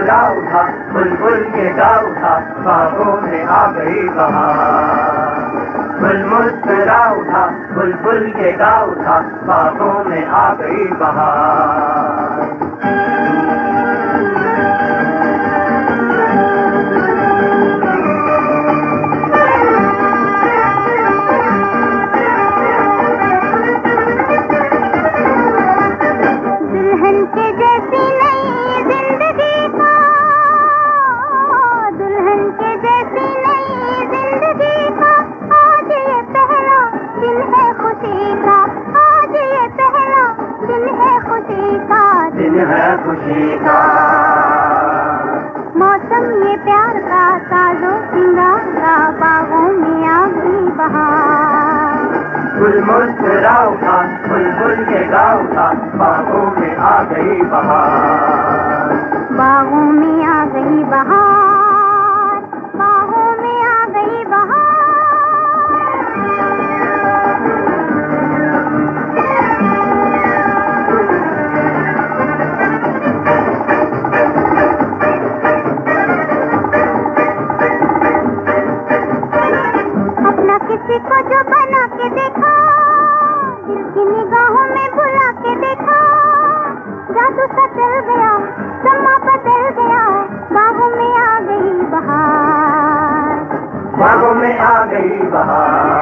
मुस्कुरा उठा, बुलबुल ये गा उठा, बागों में आ गई बहार। फूल मुस्कुरा उठा, बुलबुल ये गा उठा, बागों में आ गई बहार। खुशी का मौसम ये प्यार का, साजो सिंगार का, बागों में आ गई बहार। फूल मुस्कुरा उठा, बुलबुल ये गा उठा, बागों में आ गई बहार। बागों में आ गई बहार, बागों में आ गई बहार। किसी को जो बना के देखा, दिल की निगाहों में बुला के देखा, जादू सा चल गया, समा बदल गया, बागों में आ गई बहार। बागों में आ गई बहार।